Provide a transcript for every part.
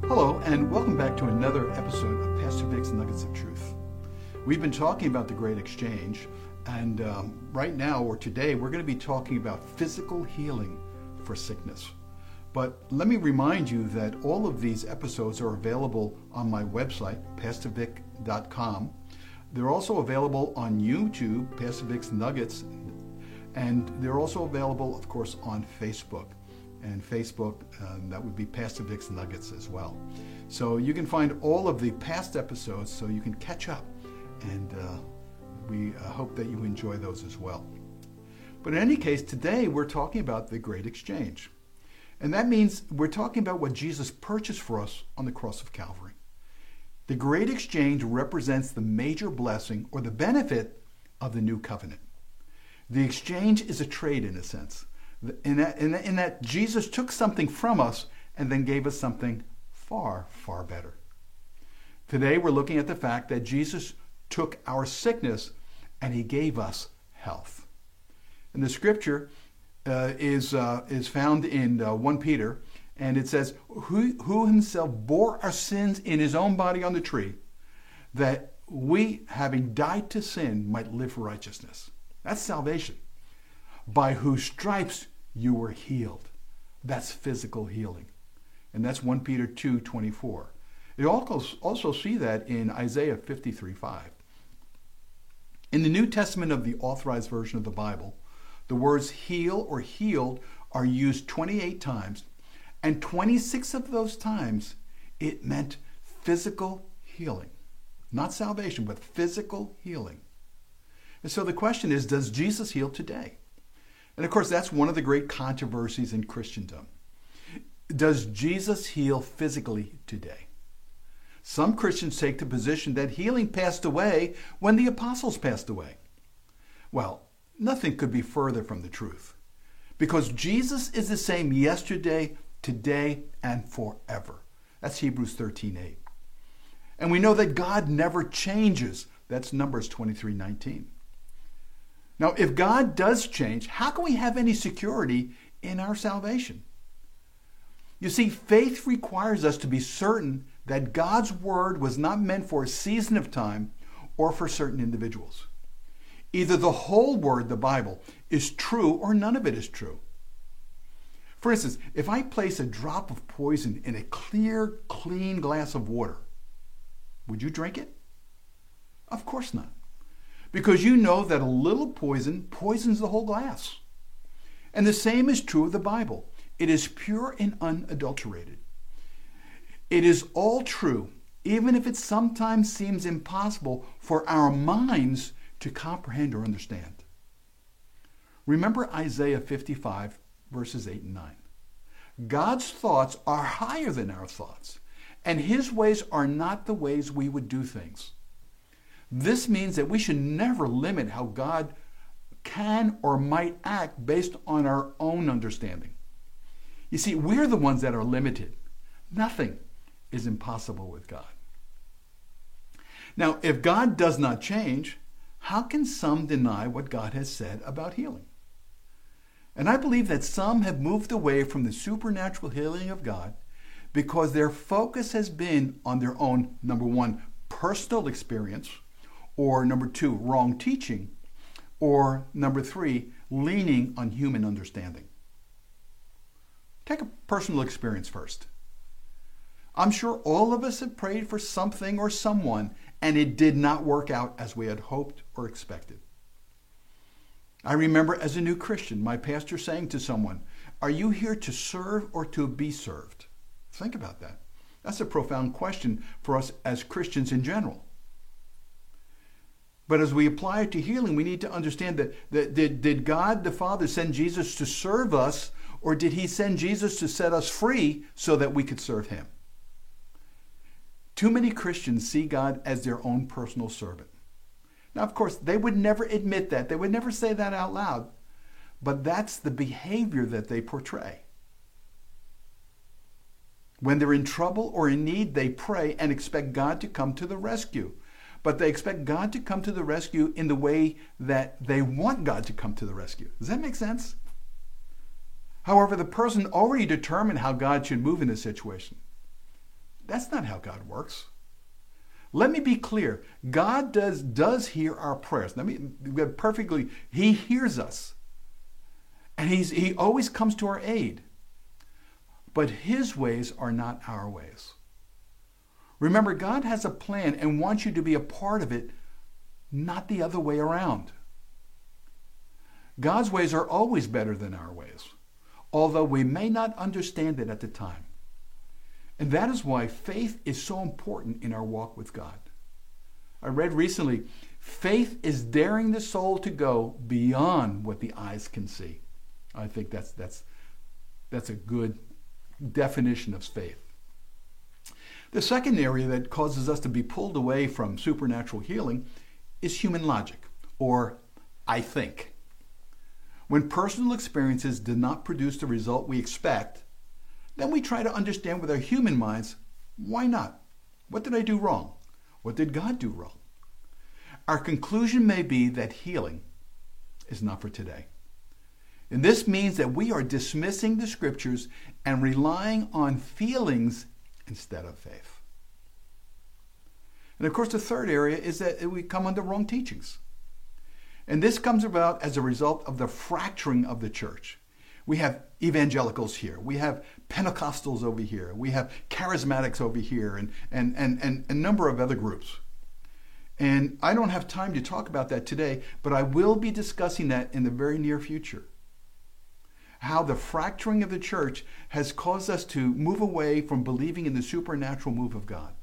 Hello, and welcome back to another episode of Pastor Vic's Nuggets of Truth. We've been talking about the Great Exchange, and right now, or today, we're going to be talking about physical healing for sickness. But let me remind you that all of these episodes are available on my website, pastorvic.com. They're also available on YouTube, Pastor Vic's Nuggets, and they're also available, of course, on Facebook. And Facebook, that would be Pastor Vic's Nuggets as well. So you can find all of the past episodes so you can catch up. And we hope that you enjoy those as well. But in any case, today we're talking about the Great Exchange. And that means we're talking about what Jesus purchased for us on the cross of Calvary. The Great Exchange represents the major blessing or the benefit of the new covenant. The exchange is a trade in a sense. In that Jesus took something from us and then gave us something far, far better. Today we're looking at the fact that Jesus took our sickness and he gave us health. And the scripture is found in 1 Peter, and it says, who himself bore our sins in his own body on the tree, that we, having died to sin, might live for righteousness. That's salvation. By whose stripes you were healed. That's physical healing. And that's 1 Peter 2:24. You also see that in Isaiah 53:5. In the New Testament of the Authorized Version of the Bible, the words heal or healed are used 28 times, and 26 of those times it meant physical healing. Not salvation, but physical healing. And so the question is, does Jesus heal today? And of course, that's one of the great controversies in Christendom. Does Jesus heal physically today? Some Christians take the position that healing passed away when the apostles passed away. Well, nothing could be further from the truth, because Jesus is the same yesterday, today, and forever. That's Hebrews 13:8. And we know that God never changes. That's Numbers 23:19. Now, if God does change, how can we have any security in our salvation? You see, faith requires us to be certain that God's word was not meant for a season of time or for certain individuals. Either the whole word, the Bible, is true or none of it is true. For instance, if I place a drop of poison in a clear, clean glass of water, would you drink it? Of course not. Because you know that a little poison poisons the whole glass. And the same is true of the Bible. It is pure and unadulterated. It is all true, even if it sometimes seems impossible for our minds to comprehend or understand. Remember Isaiah 55, verses 8 and 9. God's thoughts are higher than our thoughts, and his ways are not the ways we would do things. This means that we should never limit how God can or might act based on our own understanding. You see, we're the ones that are limited. Nothing is impossible with God. Now, if God does not change, how can some deny what God has said about healing? And I believe that some have moved away from the supernatural healing of God because their focus has been on their own, number one, personal experience, or number two, wrong teaching, or number three, leaning on human understanding. Take a personal experience first. I'm sure all of us have prayed for something or someone, and it did not work out as we had hoped or expected. I remember as a new Christian, my pastor saying to someone, "Are you here to serve or to be served?" Think about that. That's a profound question for us as Christians in general. But as we apply it to healing, we need to understand that did God the Father send Jesus to serve us, or did he send Jesus to set us free so that we could serve him? Too many Christians see God as their own personal servant. Now, of course, they would never admit that. They would never say that out loud. But that's the behavior that they portray. When they're in trouble or in need, they pray and expect God to come to the rescue. But they expect God to come to the rescue in the way that they want God to come to the rescue. Does that make sense? However, the person already determined how God should move in this situation. That's not how God works. Let me be clear. God does hear our prayers. He hears us. And he always comes to our aid. But his ways are not our ways. Remember, God has a plan and wants you to be a part of it, not the other way around. God's ways are always better than our ways, although we may not understand it at the time. And that is why faith is so important in our walk with God. I read recently, faith is daring the soul to go beyond what the eyes can see. I think that's a good definition of faith. The second area that causes us to be pulled away from supernatural healing is human logic, or I think. When personal experiences do not produce the result we expect, then we try to understand with our human minds, why not? What did I do wrong? What did God do wrong? Our conclusion may be that healing is not for today. And this means that we are dismissing the scriptures and relying on feelings instead of faith. And of course, the third area is that we come under wrong teachings. And this comes about as a result of the fracturing of the church. We have evangelicals here. We have Pentecostals over here. We have charismatics over here and a number of other groups. And I don't have time to talk about that today, but I will be discussing that in the very near future. How the fracturing of the church has caused us to move away from believing in the supernatural move of God.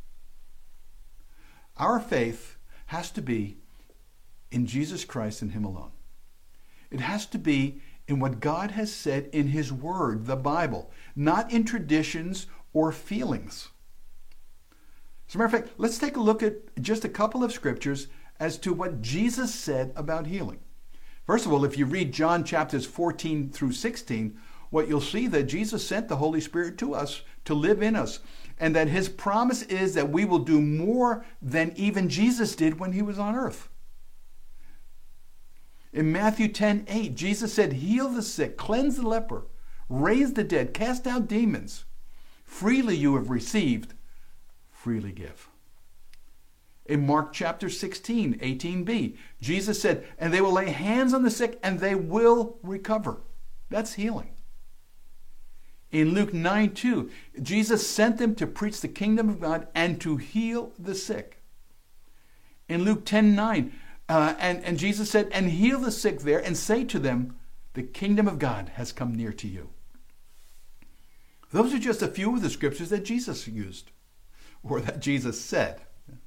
Our faith has to be in Jesus Christ and Him alone. It has to be in what God has said in His Word, the Bible, not in traditions or feelings. As a matter of fact, let's take a look at just a couple of scriptures as to what Jesus said about healing. First of all, if you read John chapters 14 through 16, what you'll see that Jesus sent the Holy Spirit to us to live in us, and that His promise is that we will do more than even Jesus did when He was on earth. In Matthew 10:8, Jesus said, "Heal the sick, cleanse the leper, raise the dead, cast out demons. Freely you have received, freely give." In Mark chapter 16, 18b, Jesus said, "And they will lay hands on the sick and they will recover." That's healing. In Luke 9:2, Jesus sent them to preach the kingdom of God and to heal the sick. In Luke 10:9, and Jesus said, "And heal the sick there and say to them, the kingdom of God has come near to you." Those are just a few of the scriptures that Jesus used, or that Jesus said.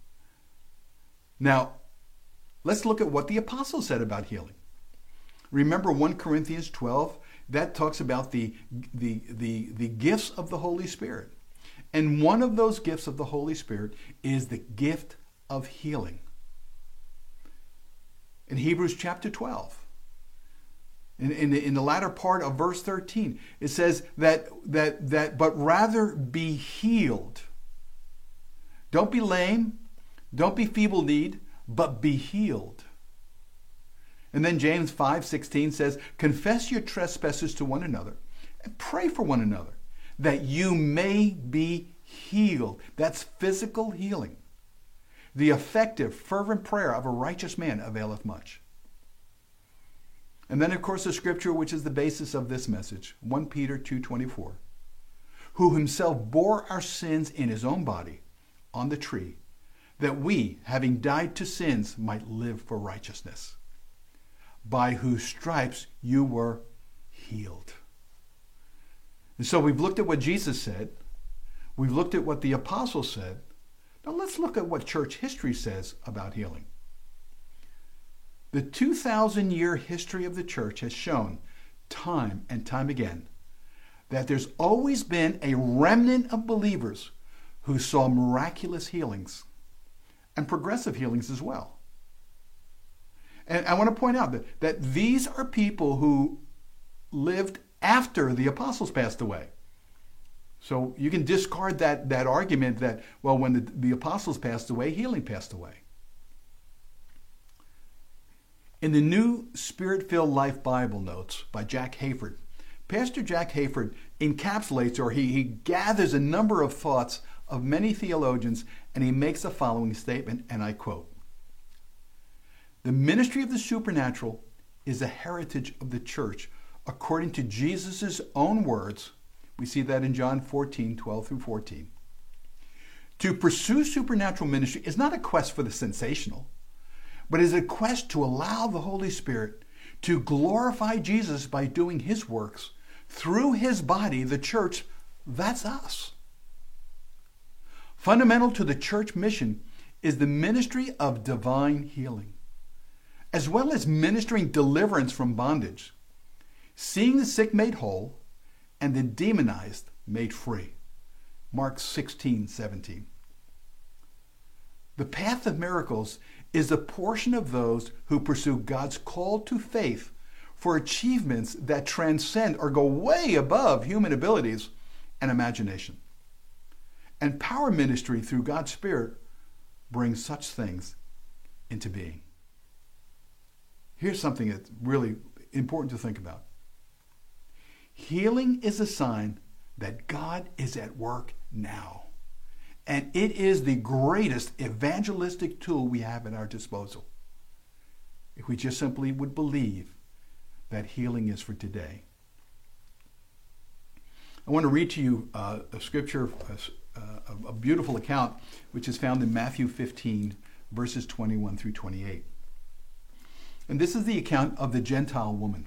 Now, let's look at what the apostles said about healing. Remember 1 Corinthians 12? That talks about the gifts of the Holy Spirit. And one of those gifts of the Holy Spirit is the gift of healing. In Hebrews chapter 12, in the latter part of verse 13, it says that but rather be healed. Don't be lame, don't be feeble-kneed, but be healed. And then James 5:16 says, "Confess your trespasses to one another and pray for one another, that you may be healed." That's physical healing. The effective, fervent prayer of a righteous man availeth much. And then, of course, the scripture which is the basis of this message, 1 Peter 2:24, "Who himself bore our sins in his own body on the tree, that we, having died to sins, might live for righteousness, by whose stripes you were healed." And so we've looked at what Jesus said. We've looked at what the apostles said. Now let's look at what church history says about healing. The 2,000-year history of the church has shown time and time again that there's always been a remnant of believers who saw miraculous healings and progressive healings as well. And I want to point out that these are people who lived after the apostles passed away. So you can discard that argument that, well, when the apostles passed away, healing passed away. In the New Spirit-Filled Life Bible Notes by Jack Hayford, Pastor Jack Hayford encapsulates, or he gathers a number of thoughts of many theologians, and he makes the following statement, and I quote, "The ministry of the supernatural is a heritage of the church according to Jesus' own words." We see that in John 14, 12 through 14. To pursue supernatural ministry is not a quest for the sensational, but is a quest to allow the Holy Spirit to glorify Jesus by doing his works through his body, the church. That's us. Fundamental to the church mission is the ministry of divine healing, as well as ministering deliverance from bondage, seeing the sick made whole, and the demonized made free. Mark 16:17. The path of miracles is a portion of those who pursue God's call to faith for achievements that transcend or go way above human abilities and imagination. And power ministry through God's Spirit brings such things into being. Here's something that's really important to think about. Healing is a sign that God is at work now. And it is the greatest evangelistic tool we have at our disposal. If we just simply would believe that healing is for today. I want to read to you a scripture, a beautiful account, which is found in Matthew 15, verses 21 through 28. And this is the account of the Gentile woman.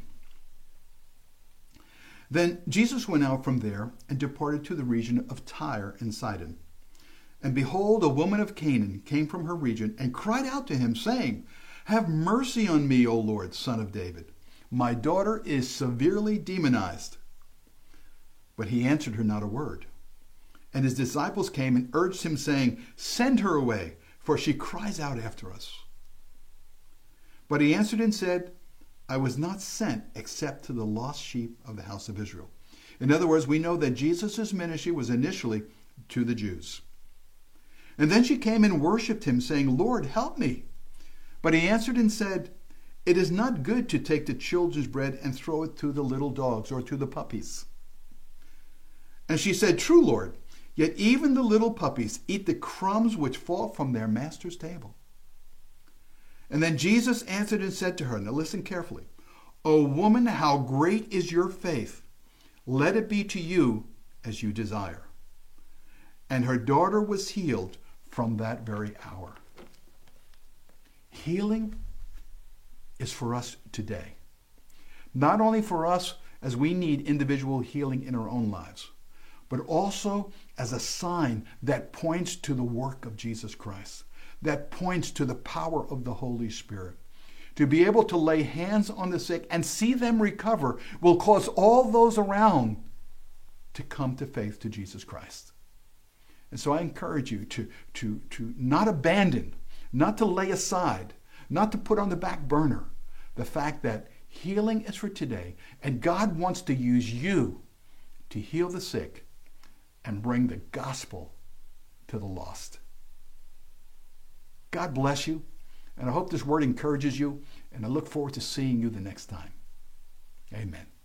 Then Jesus went out from there and departed to the region of Tyre and Sidon. And behold, a woman of Canaan came from her region and cried out to him, saying, "Have mercy on me, O Lord, Son of David. My daughter is severely demonized." But he answered her not a word. And his disciples came and urged him, saying, "Send her away, for she cries out after us." But he answered and said, "I was not sent except to the lost sheep of the house of Israel." In other words, we know that Jesus' ministry was initially to the Jews. And then she came and worshipped him, saying, "Lord, help me." But he answered and said, "It is not good to take the children's bread and throw it to the little dogs or to the puppies." And she said, "True, Lord, yet even the little puppies eat the crumbs which fall from their master's table." And then Jesus answered and said to her, now listen carefully, "O woman, how great is your faith! Let it be to you as you desire." And her daughter was healed from that very hour. Healing is for us today. Not only for us as we need individual healing in our own lives, but also as a sign that points to the work of Jesus Christ, that points to the power of the Holy Spirit. To be able to lay hands on the sick and see them recover will cause all those around to come to faith to Jesus Christ. And so I encourage you to not abandon, not to lay aside, not to put on the back burner the fact that healing is for today, and God wants to use you to heal the sick and bring the gospel to the lost. God bless you, and I hope this word encourages you, and I look forward to seeing you the next time. Amen.